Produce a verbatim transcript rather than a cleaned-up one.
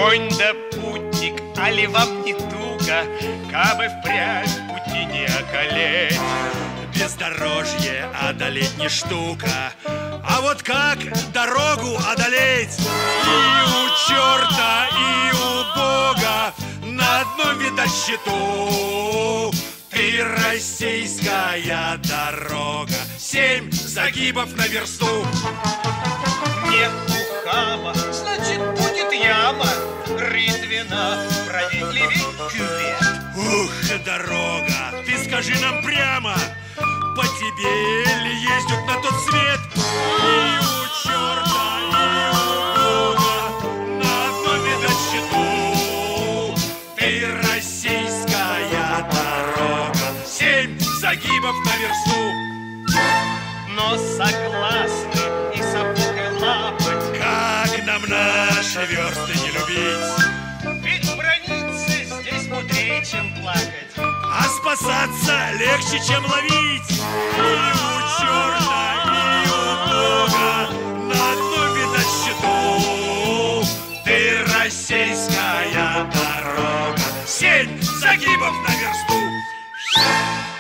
Конь да путник, али вам не туго, кабы впрямь пути не околеть. Бездорожье одолеть не штука, а вот как дорогу одолеть? И у черта, и у Бога на одном видать счету. Ты российская дорога, семь загибов на версту. Нет ухаба, значит будет яма, рытвина, правей левей кювет. Ух, дорога, ты скажи нам прямо, по тебе ли ездят на тот свет? И у черта, и у Бога на одном видать счету. Ты российская дорога, семь загибов на версту. Но согласны и сапогой лапать, как нам наши версты не любить? ведь браниться здесь мудрее, чем плакать, а спасаться легче, чем ловить. И у черта, и у Бога на одном видать счету. Ты российская дорога, семь загибов на версту.